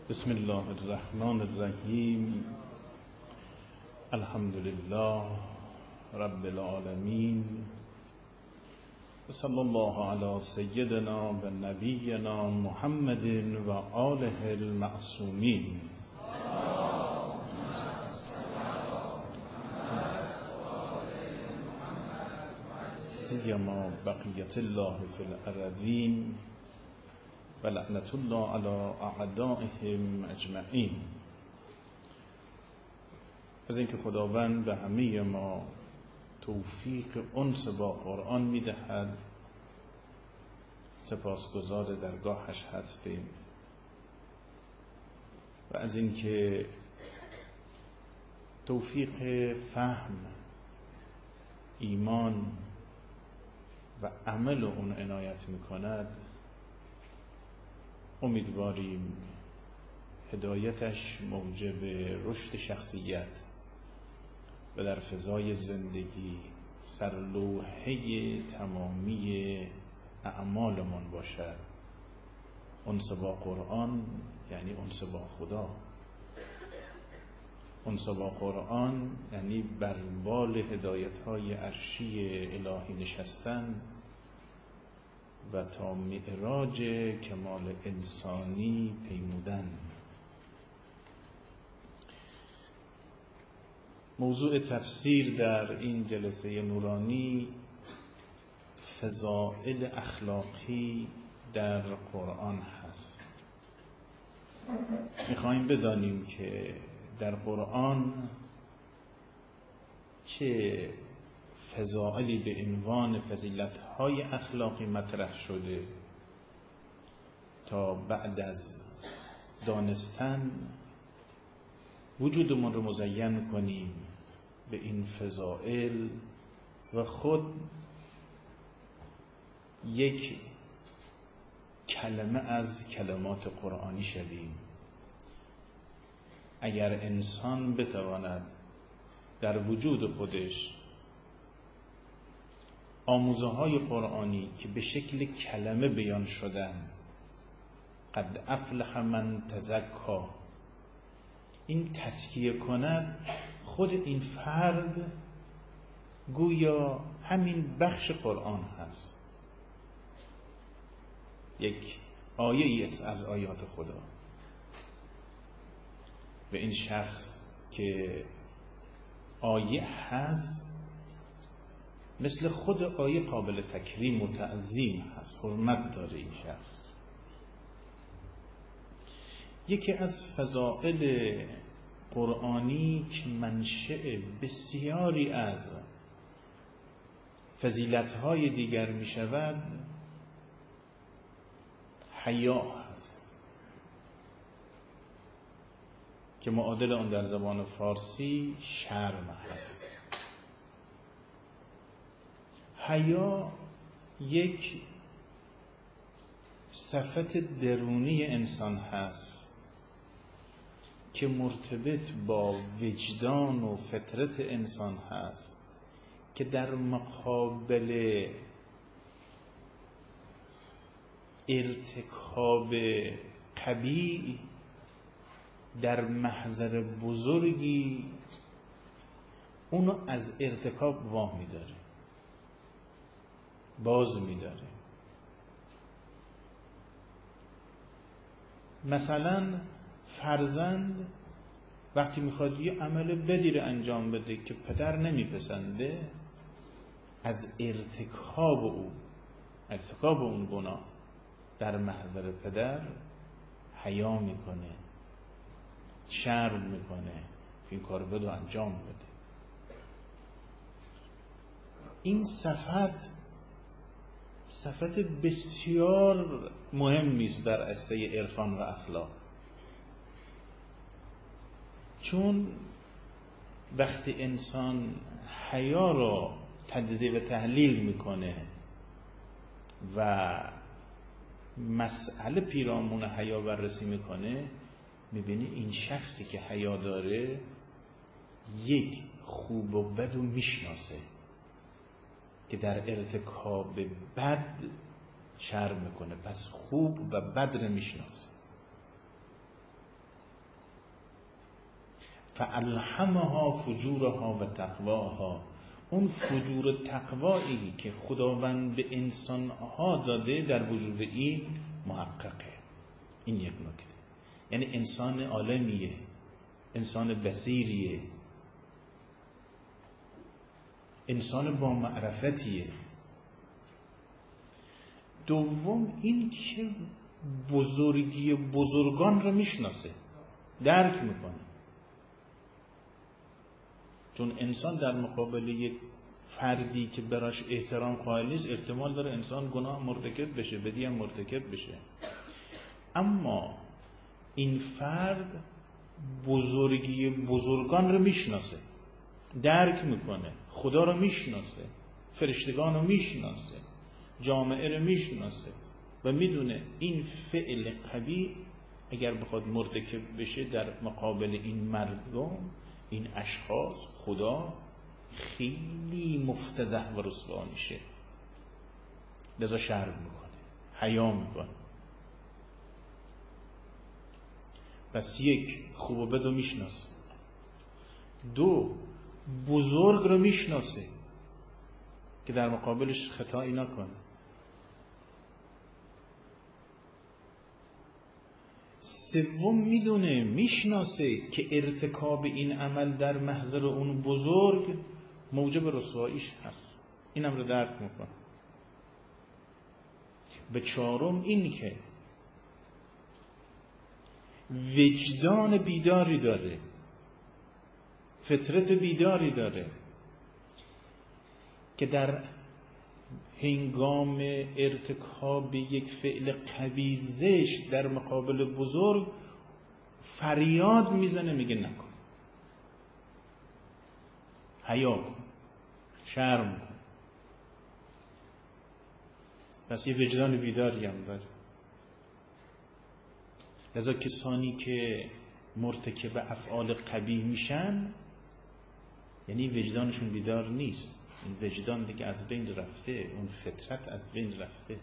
بسم الله الرحمن الرحیم. الحمد لله رب العالمین و صلی الله علی سیدنا و نبینا محمد و آله المعصومین. سیما بقیت الله فی الارضین و لعنت الله علی اعدائهم اجمعین. از اینکه خداوند به همه ما توفیق انس با قرآن میدهد سپاسگزار درگاهش هستیم و از اینکه توفیق فهم، ایمان و عمل اون عنایت میکند. امیدواریم هدایتش موجب رشد شخصیت و در فضای زندگی سرلوحه تمامی اعمالمون باشد. انس با قرآن یعنی انس با خدا. انس با قرآن یعنی بر بال هدایت‌های عرشی الهی نشستن و تا معراج کمال انسانی پیمودن. موضوع تفسیر در این جلسه نورانی فضائل اخلاقی در قرآن هست. میخوایم بدانیم که در قرآن چه فضائلی به عنوان فضیلت‌های اخلاقی مطرح شده تا بعد از دانستن وجودمون رو مزین کنیم به این فضائل و خود یک کلمه از کلمات قرآنی شویم. اگر انسان بتواند در وجود خودش آموزه های قرآنی که به شکل کلمه بیان شدن، قد افلح من تزکی، این تزکیه کند، خود این فرد گویا همین بخش قرآن هست، یک آیه ای از آیات خدا. و این شخص که آیه هست مثل خود آیه قابل تکریم و تعظیم هست، حرمت داره این شخص. یکی از فضائل قرآنی که منشأ بسیاری از فضیلت‌های دیگر می شود حیا هست که معادل آن در زبان فارسی شرم هست. حیا یک صفت درونی انسان هست که مرتبط با وجدان و فطرت انسان هست که در مقابل ارتکاب قبیح در محضر بزرگی اونو از ارتکاب واه می‌داره، باز می‌داره. مثلا فرزند وقتی میخواد یه عمل بدی رو انجام بده که پدر نمیپسنده، از ارتکاب اون گناه در محضر پدر حیا میکنه، شرم میکنه که این کار بدو انجام بده. این صفت بسیار مهمی است در عرصه عرفان و اخلاق، چون وقتی انسان حیا را تجزیه و تحلیل میکنه و مسئله پیرامون حیا بررسی میکنه، میبینی این شخصی که حیا داره یک خوب و بد رو میشناسه که در ارتکاب بد شرم میکنه، پس خوب و بد رو میشناسه. فالهمها فجورها و تقواها، اون فجور و تقوایی که خداوند به انسانها داده در وجود این محققه. این یک نکته، یعنی انسان عالمیه، انسان بصیریه، انسان با معرفتیه. دوم این که بزرگی بزرگان رو میشناسه، درک میکنه. چون انسان در مقابل یک فردی که براش احترام قائل نیست، احتمال داره انسان گناه مرتکب بشه، بدی هم مرتکب بشه. اما این فرد بزرگی بزرگان رو میشناسه، درک میکنه، خدا رو میشناسه، فرشتگان رو میشناسه، جامعه رو میشناسه و میدونه این فعل قبیح اگر بخواد مرتکب بشه در مقابل این مردم، این اشخاص، خدا خیلی مفتضح و رسوا میشه، لذا شرم میکنه، حیا میکنه. پس یک، خوب و بد رو میشناسه. دو، بزرگ رو میشناسه که در مقابلش خطایی نکنه. سوم، میدونه، میشناسه که ارتکاب این عمل در محضر اون بزرگ موجب رسواییش هست، این هم رو درک میکنه. به چهارم این که وجدان بیداری داره، فطرت بیداری داره که در هنگام ارتکاب یک فعل قبیح زشت در مقابل بزرگ فریاد میزنه، میگه نکن، حیا کن، شرم کن. پس یه وجدان بیداری هم داره. لذا کسانی که مرتکب افعال قبیح میشن، یعنی وجدانشون بیدار نیست، این وجدان دیگه از بین رفته، اون فطرت از بین رفته.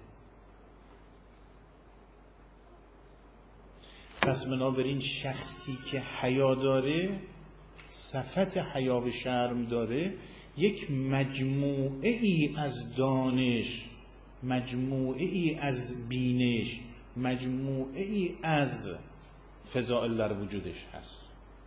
پس بنابراین شخصی که حیا داره، صفت حیا و شرم داره، یک مجموعه ای از دانش، مجموعه ای از بینش، مجموعه ای از فضائل در وجودش هست.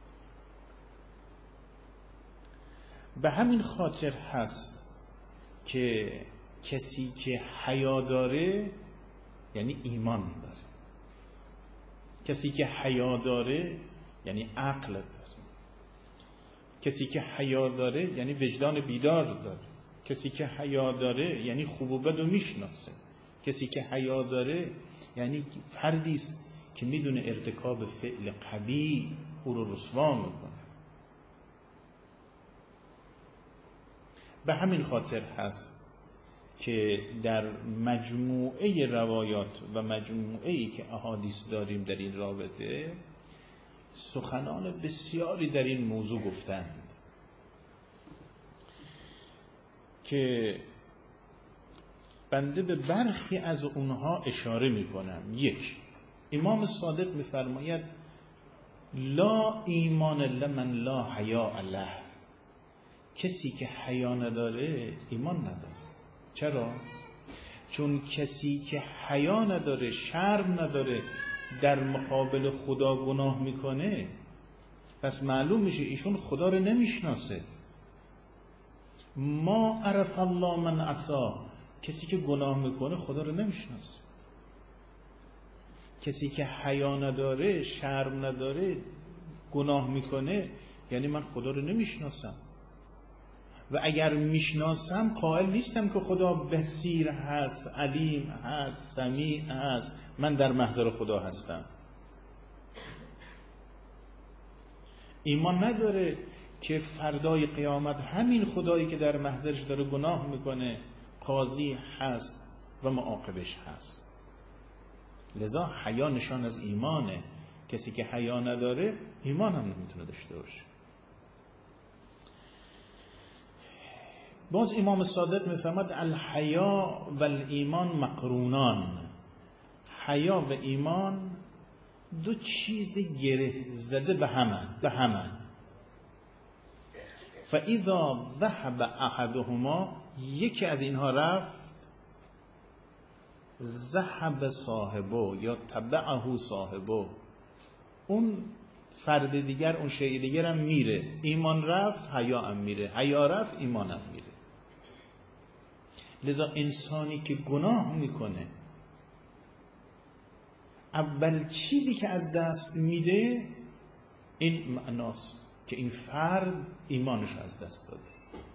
به همین خاطر هست که کسی که حیا داره یعنی ایمان داره، کسی که حیا داره یعنی عقل داره، کسی که حیا داره یعنی وجدان بیدار داره، کسی که حیا داره یعنی خوب و بد رو میشناسه، کسی که حیا داره یعنی فردی است که میدونه ارتکاب فعل قبیح او رو رسوا میکنه. به همین خاطر هست که در مجموعه روایات و مجموعه‌ای که احادیث داریم در این رابطه، سخنان بسیاری در این موضوع گفتند که بنده به برخی از اونها اشاره میکنم. یک، امام صادق میفرماید لا ایمان لمن لا حیا له، کسی که حیا نداره ایمان نداره. چرا؟ چون کسی که حیا نداره، شرم نداره، در مقابل خدا گناه میکنه، پس معلوم میشه ایشون خدا رو نمیشناسه. ما عرف الله من عصا، کسی که گناه میکنه خدا رو نمیشناسه. کسی که حیا نداره، شرم نداره، گناه میکنه، یعنی من خدا رو نمیشناسم و اگر میشناسم قائل نیستم که خدا بصیر هست، علیم هست، سمیع هست، من در محضر خدا هستم. ایمان نداره که فردای قیامت همین خدایی که در محضرش داره گناه میکنه قاضی هست و معاقبش هست. لذا حیا نشان از ایمانه. کسی که حیا نداره ایمان هم نمیتونه داشته باشه. باز امام صادق میفرماد الحیا و الایمان مقرونان، حیا و ایمان دو چیز گره زده به همن. فاذا ذهب احدهما، یکی از اینها رفت، ذهب صاحبه یا تبعه صاحبه، اون فرد دیگر، اون شیء دیگر هم میره. ایمان رفت حیا هم میره، حیا رفت ایمان هم میره. لذا انسانی که گناه میکنه اول چیزی که از دست میده این معناست که این فرد ایمانش از دست داده،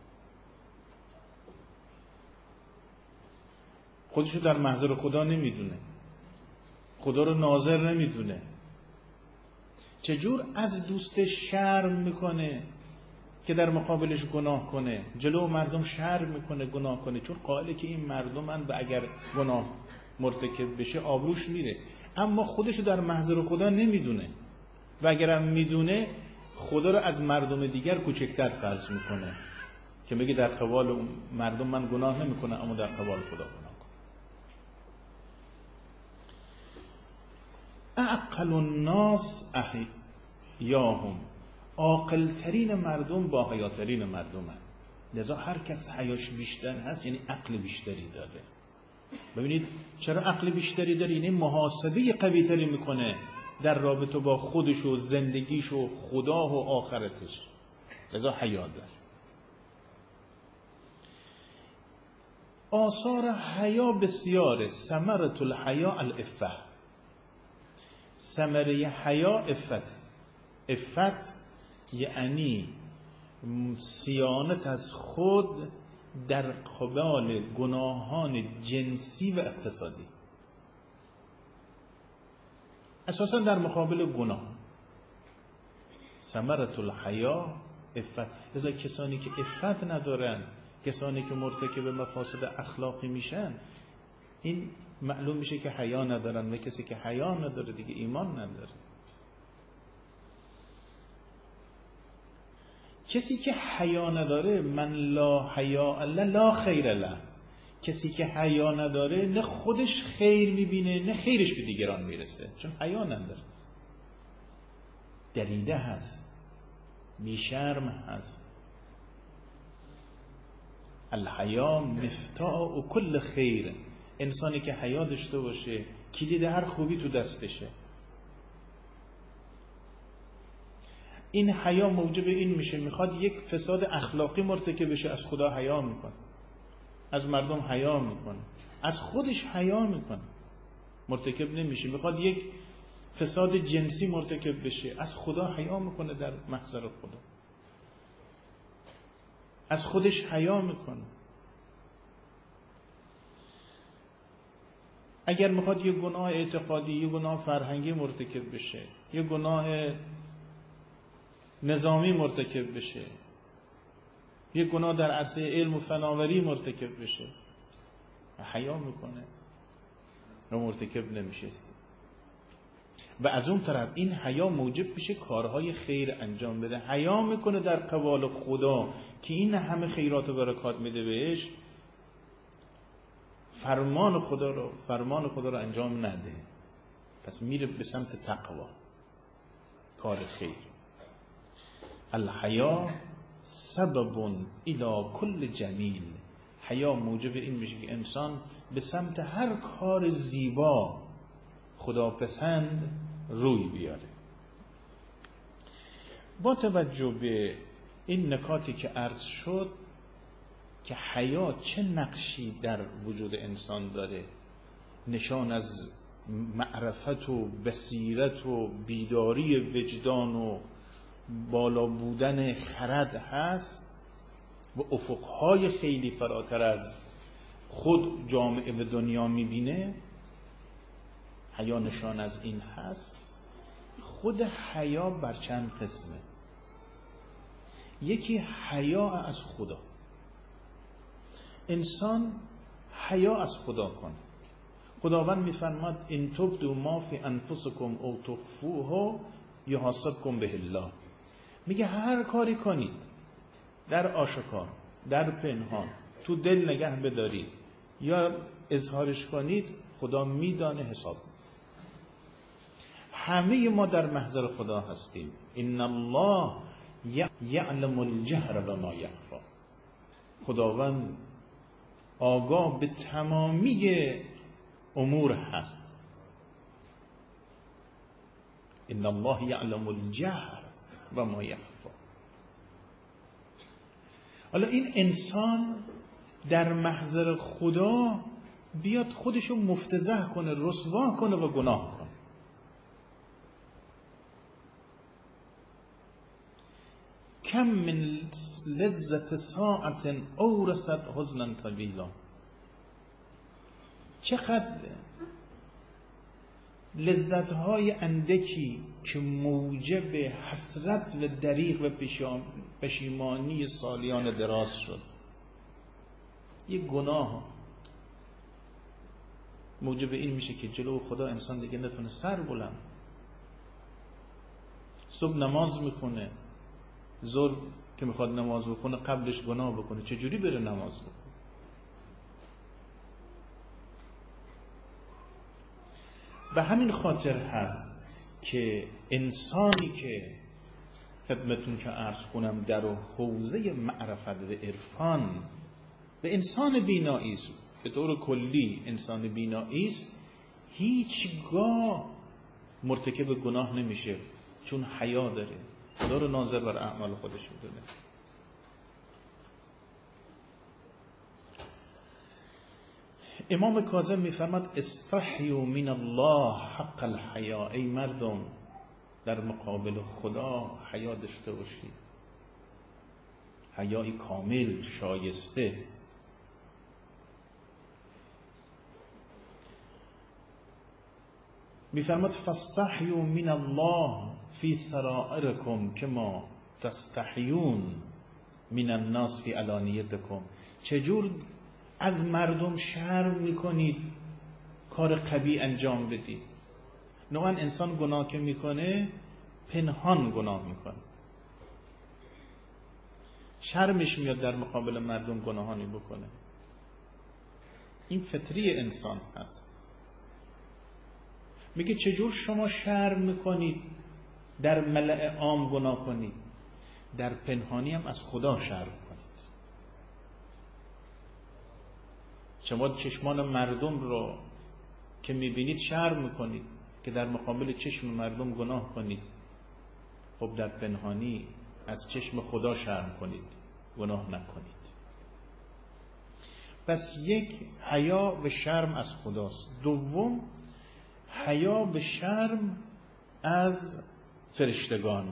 خودشو در محضر خدا نمیدونه، خدا رو ناظر نمیدونه. چجور از دوستش شرم میکنه که در مقابلش گناه کنه، جلو مردم شرم میکنه گناه کنه، چون قائله که این مردمن و اگر گناه مرتکب بشه آبروش میره، اما خودشو در محضر خدا نمیدونه و اگرم میدونه خدا رو از مردم دیگر کوچکتر فرض میکنه که میگه در قبال مردم من گناه نمیکنم اما در قبال خدا گناه کنم. اعقل الناس احیاهم، عاقل ترین مردم با حیاترین مردمن. لذا هر کس حیاش بیشتر هست یعنی عقل بیشتری داره. ببینید چرا عقل بیشتری داره؟ یعنی محاسبه قوی تری میکنه در رابطه با خودش و زندگیش و خدا و آخرتش، لذا حیا داره. آثار حیا بسیاره. ثمرة الحیا العفة، ثمره حیا عفت. عفت یعنی صیانت از خود در قبال گناهان جنسی و اقتصادی، اساسا در مقابل گناه. ثمرة الحیا عفت. لذا کسانی که عفت ندارن، کسانی که مرتکب مفاسد اخلاقی میشن، این معلوم میشه که حیا ندارن و کسی که حیا نداره دیگه ایمان نداره. کسی که حیا نداره، من لا حیا الا لا خیر له، کسی که حیا نداره نه خودش خیر میبینه نه خیرش به دیگران میرسه، چون حیا نداره، دریده هست، بیشرم هست. الحیا مفتاح و کل خیر. انسانی که حیا داشته باشه کلید هر خوبی تو دستشه. این حیا موجب این میشه میخواد یک فساد اخلاقی مرتکب بشه، از خدا حیا میکنه، از مردم حیا میکنه، از خودش حیا میکنه، مرتکب نمیشه. میخواد یک فساد جنسی مرتکب بشه، از خدا حیا میکنه، در محضر خدا از خودش حیا میکنه. اگر میخواد یه گناه اعتقادی، یه گناه فرهنگی مرتکب بشه، یه گناه نظامی مرتکب بشه، یه گناه در عرصه علم و فناوری مرتکب بشه، حیا میکنه و مرتکب نمیشه. و از اون طرف این حیا موجب میشه کارهای خیر انجام بده. حیا میکنه در قبال خدا که این همه خیرات و برکات میده بهش، فرمان خدا رو انجام نده، پس میره به سمت تقوا، کار خیر. الحیا سبب الی کل جمیل. حیا موجب این میشه که انسان به سمت هر کار زیبا خداپسند روی بیاره. با توجه به این نکاتی که عرض شد که حیا چه نقشی در وجود انسان داره، نشان از معرفت و بصیرت و بیداری وجدان و بالا بودن خرد هست و افقهای خیلی فراتر از خود جامعه و دنیا میبینه. حیا نشان از این هست. خود حیا بر چند قسمه. یکی حیا از خدا، انسان حیا از خدا کنه. خداوند میفرماد ان تبدوا ما فی انفسکم او تخفوه یحاسبکم به الله. میگه هر کاری کنید، در آشکار، در پنهان، تو دل نگه بدارید یا اظهارش کنید، خدا میدانه، حساب. همه ما در محضر خدا هستیم. ان الله یعلم الجهر و ما یخفی. خداوند آگاه به تمامی امور هست. ان الله یعلم الجهر و ما یخفی. حالا این انسان در محضر خدا بیاد خودشو مفتضح کنه، رسوا کنه و گناه کنه. کم من لذت ساعت اورثت حزنا طویلا. چقدر لذت‌های اندکی که موجب حسرت و دریغ و پشیمانی سالیان دراز شد. یک گناه موجب این میشه که جلو خدا انسان دیگه نتونه سر بلند. صبح نماز میخونه، ظهر که میخواد نماز بخونه قبلش گناه بکنه، چجوری بره نماز بخونه؟ به همین خاطر هست که انسانی که خدمتون که عرض کنم در حوزه معرفت و عرفان و انسان بینایی است، به طور کلی انسان بینایی است، هیچگاه مرتکب گناه نمیشه، چون حیا داره، خدا رو ناظر بر اعمال خودش میدونه. امام کاظم میفرماد استحیوا من الله حق الحیا. ای مردم در مقابل خدا حیا داشته باشید، حیای کامل، شایسته. میفرماد فاستحیوا من الله فی سرائرکم کما تستحیون من الناس فی علانیتکم. چجور از مردم شرم میکنید کار قبیح انجام بدید؟ نوعا انسان گناه که میکنه پنهان گناه میکنه، شرمش میاد در مقابل مردم گناهانی بکنه. این فطری انسان هست. میگه چجور شما شرم میکنید در ملأ عام گناه کنید، در پنهانی هم از خدا شرم کنید. شما چشمان مردم رو که میبینید شرم میکنید که در مقابل چشم مردم گناه کنید، خب در پنهانی از چشم خدا شرم کنید، گناه نکنید. پس یک، حیا و شرم از خداست. دوم، حیا و شرم از فرشتگان.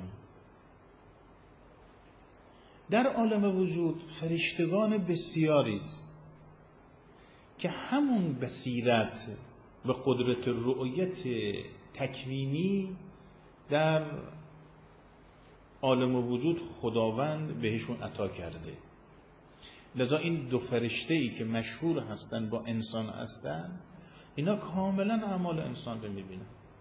در عالم وجود فرشتگان بسیاری است که همون بصیرت و قدرت رؤیت تکوینی در عالم وجود خداوند بهشون عطا کرده. لذا این دو فرشته‌ای که مشهور هستن با انسان هستن، اینا کاملا اعمال انسان رو میبینن.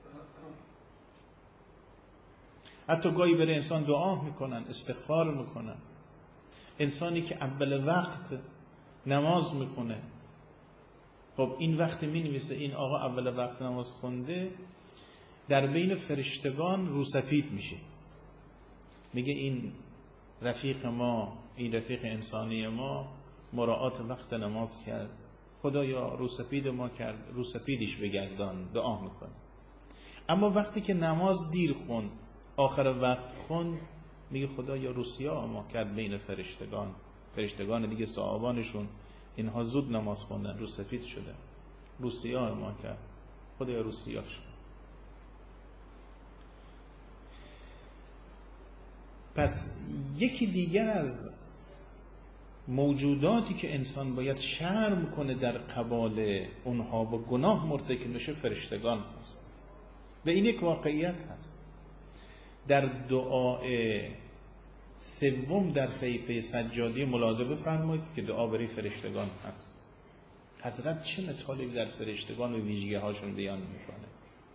حتی گاهی بره انسان دعا میکنن، استغفار میکنن. انسانی که اول وقت نماز میکنه، خب این وقت مینویسه این آقا اول وقت نماز خونده، در بین فرشتگان روسپید میشه، میگه این رفیق ما، این رفیق انسانی ما مراعات وقت نماز کرد، خدایا روسپید ما کرد، روسپیدش بگردان، دعا میکنه. اما وقتی که نماز دیر خوند، آخر وقت خوند، میگه خدایا روسیا ما کرد بین فرشتگان، فرشتگان دیگه صاحبانشون اینها زود نماز خوندن، روسپید شدن، روسیا ما کرد، خدایا روسیا شد. پس یکی دیگر از موجوداتی که انسان باید شرم کنه در قبال اونها و گناه مرتکب بشه فرشتگان هست. و این یک واقعیت هست. در دعای سوم در صحیفه سجادی ملاحظه بفرمایید که دعا برای فرشتگان هست. حضرت چه مطالبی در فرشتگان و ویژگی هاشون بیان میکنه.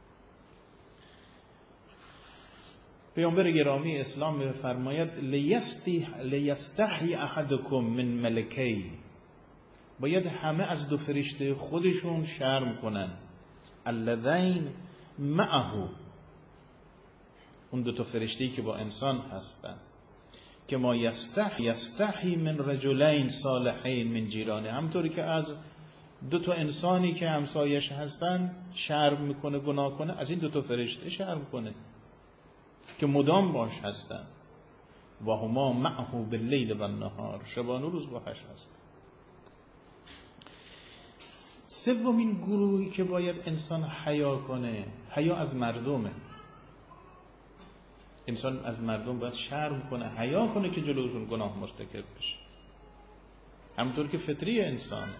پیامبر گرامی اسلام میفرماید لیستحی احدکم من ملکی. باید همه از دو فرشته خودشون شرم کنن. اللذین معه، اون دو تا فرشته‌ای که با انسان هستن. که ما یستحی من رجلین صالحین من جیرانه، همطوری که از دو تا انسانی که همسایش هستن شرم میکنه گناه کنه، از این دو تا فرشته شرم کنه که مدام باش هستن. و هما معه باللیل و النهار، شبانه روز باش هستن. سومین گروهی که باید انسان حیا کنه، حیا از مردمه. انسان از مردم باید شرم کنه، حیا کنه که جلوشون گناه مرتکب بشه، همونطور که فطری انسانه.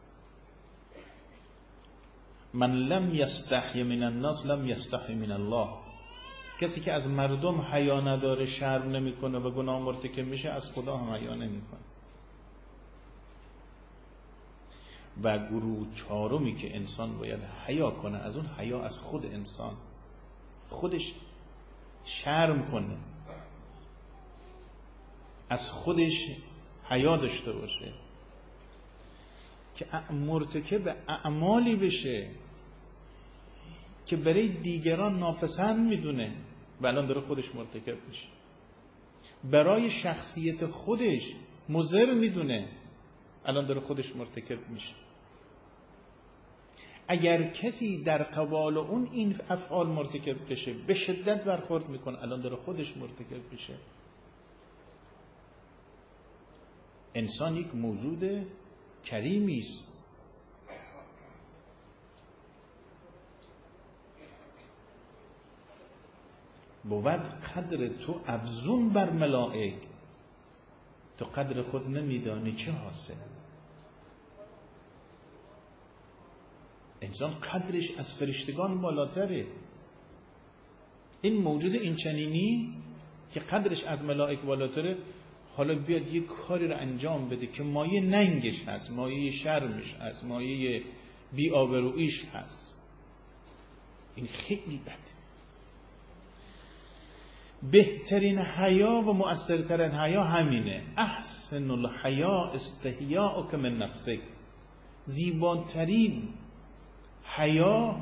من لم یستحی من الناس لم یستحی من الله. کسی که از مردم حیا نداره، شرم نمیکنه و گناه مرتکب میشه، از خدا هم حیا نمیکنه. و گروه چهارمی که انسان باید حیا کنه از اون، حیا از خود انسان، خودش شرم کنه، از خودش حیا داشته باشه که مرتکب اعمالی بشه که برای دیگران ناپسند میدونه و الان داره خودش مرتکب میشه، برای شخصیت خودش مضر میدونه، الان داره خودش مرتکب میشه. اگر کسی در قبال اون این افعال مرتکب بشه، به شدت برخورد میکنه، الان داره خودش مرتکب بشه. انسان یک موجود کریمی است. بود قدر تو افزون بر ملائک، تو قدر خود نمیدانی چه حاصل. انسان قدرش از فرشتگان بالاتره. این موجود این چنینی که قدرش از ملائک بالاتره، حالا بیاد یک کاری رو انجام بده که مایه ننگش هست، مایه شرمش هست، مایه بی‌آبروییش هست، این خیلی بده. بهترین حیا و مؤثرترین حیا همینه. احسن الحیا استحیاءک من نفسک. زیباترین حیا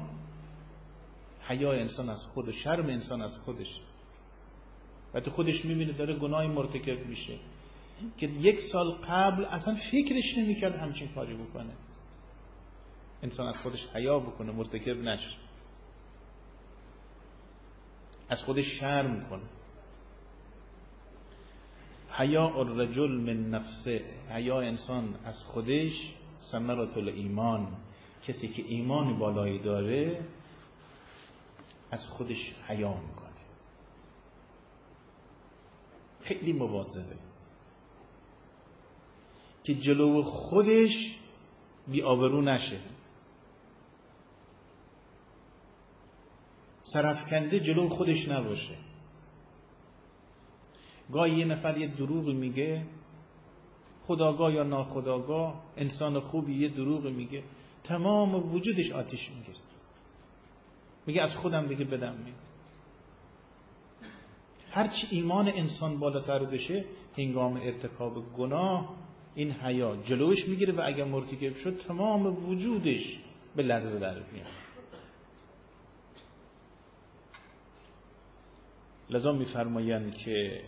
انسان از خودش، شرم انسان از خودش. وقتی خودش میبینه داره گناهی مرتکب میشه که 1 سال قبل اصلا فکرش نمیکرد همچین کاری بکنه، انسان از خودش حیا بکنه، مرتکب نشه، از خودش شرم کنه. حیا الرجل من نفسه، حیا انسان از خودش. ثمرة الایمان، کسی که ایمان بالایی داره از خودش حیا میکنه، خیلی مواظبه که جلو خودش بی‌آبرو نشه، سرفکنده جلو خودش نباشه. گاهی یه نفر یه دروغ میگه، خودآگاه یا ناخودآگاه، انسان خوبی یه دروغ میگه، تمام وجودش آتش میگیره، میگه از خودم دیگه بدم میاد. هرچی ایمان انسان بالاتر بشه، هنگام ارتکاب گناه این حیا جلوش میگیره و اگر مرتکب شد تمام وجودش به لرزه در میاد. لذا میفرمایند که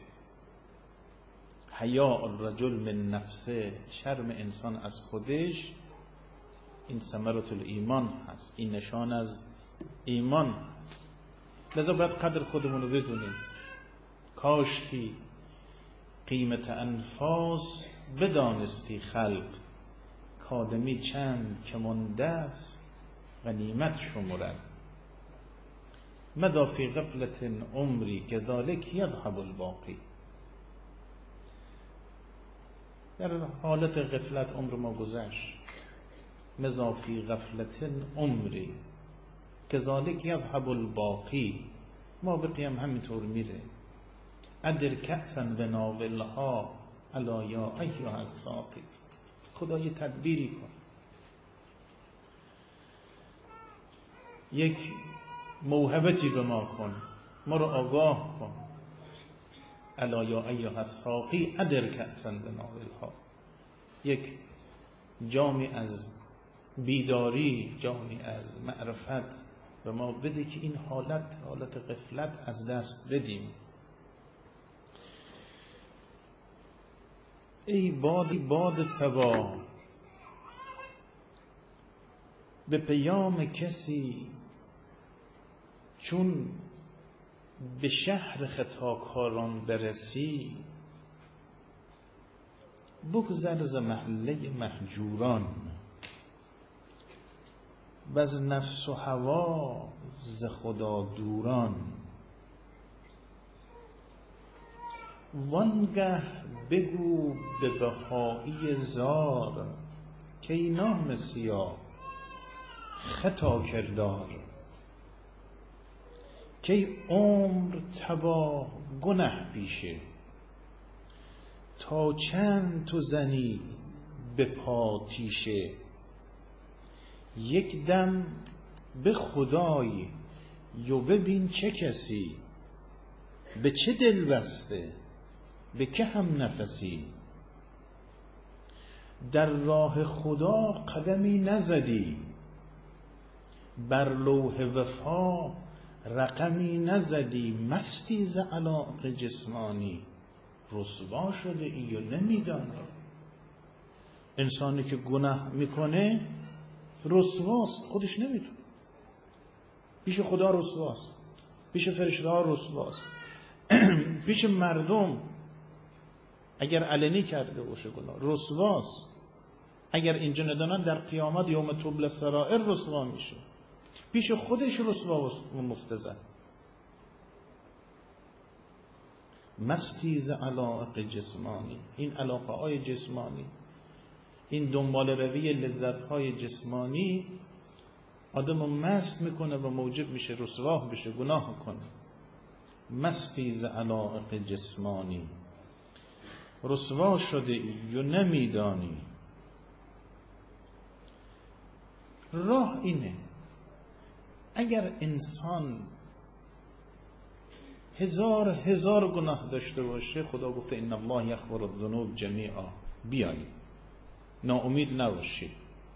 حیا الرجل من نفسه، شرم انسان از خودش، این ثمرة الایمان هست، این نشان از ایمان هست. لذا باید قدر خودمون رو بدونیم. کاش که قیمت انفاس بدانستی خلق، کادمی چند که مانده است غنیمت شمرد. مضی فی غفلت عمری کذالک یذهب الباقی. در حالت غفلت عمر ما گذشت. مضی فی غفلت عمری کذالک یذهب الباقی، ما بقی هم همینطور میره. ادر کأسا و ناولها الا یا ایها الساقی. خدا یه تدبیری کن، یک موهبتی به ما کن، ما رو آگاه کن. الا یا ایها الساقی ادر کأسا و ناولها، یک جامی از بیداری، جامی از معرفت به ما بده که این حالت غفلت از دست بدیم. ای باد صبا به پیام کسی، چون به شهر خطاکاران برسی، بگذر ز محله مهجوران، و از نفس و هوا ز خدا دوران. وانگه بگو به بهایی زار، که ای نام سیاه خطا کردار، که ای عمر تباه گنه پیشه، تا چند تو زنی به پا تیشه. یک دم به خدای یو ببین چه کسی، به چه دل بسته به که هم نفسی. در راه خدا قدمی نزدی، بر لوح وفا رقمی نزدی. مستی ز علاق جسمانی، رسوا شده ای و نمیدانی. انسانی که گناه میکنه رسواست، خودش نمیدونه. پیش خدا رسواست، پیش فرشته ها رسواست، پیش مردم اگر علنی کرده باشه گناه رسواست. اگر اینجا ندانن در قیامت یوم تبلی السرائر رسوا میشه. پیش خودش رسوا و مفتضح. مستی ز علاق جسمانی، این علاقه های جسمانی، این دنبال روی لذت های جسمانی آدم رو مست میکنه و موجب میشه رسوا بشه، گناه کنه. مستی ز علاق جسمانی، رسوا شده ای و نمیدانی. راه اینه، اگر انسان هزار گناه داشته باشه، خدا گفته ان الله یغفر الذنوب جمیعا، بیایید ناامید نباشید.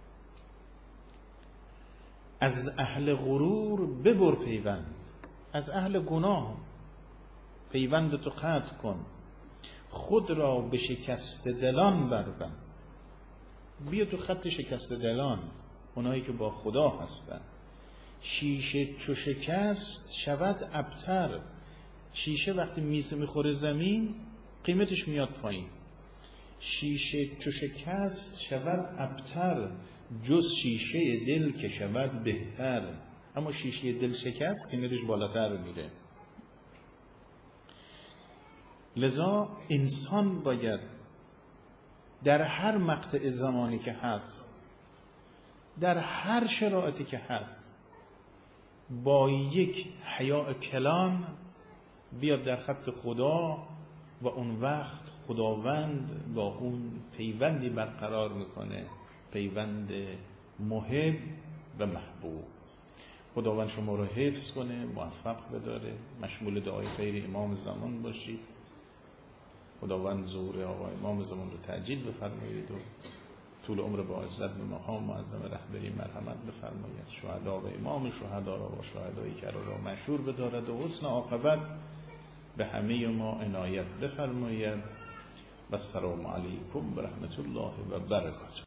از اهل غرور ببر پیوند، از اهل گناه پیوندتو قطع کن. خود را به شکست دلان بربند. بیا تو خط شکست دلان، اونایی که با خدا هستن. شیشه چو شکست شود ابتر. شیشه وقتی میخوره زمین قیمتش میاد پایین. شیشه چو شکست شود ابتر، جز شیشه دل که شود بهتر. اما شیشه دل شکست قیمتش بالاتر میره. لذا انسان باید در هر مقطع زمانی که هست، در هر شرایطی که هست، با یک حیاء کلام بیاد در خط خدا و اون وقت خداوند با اون پیوندی برقرار میکنه، پیوند محب و محبوب. خداوند شما رو حفظ کنه، موفق بداره، مشمول دعای خیر امام زمان باشید. خداوند ظهور آقا امام زمان رو تعجیل بفرمایید و طول عمر با عزت به مقام معظم رهبری مرحمت بفرمایید. شهدا و امام شهدا را و شهدایی که را مشهور بدارد و حسن عاقبت به همه ما عنایت بفرماید. و السلام علیکم و رحمت الله و برکاته.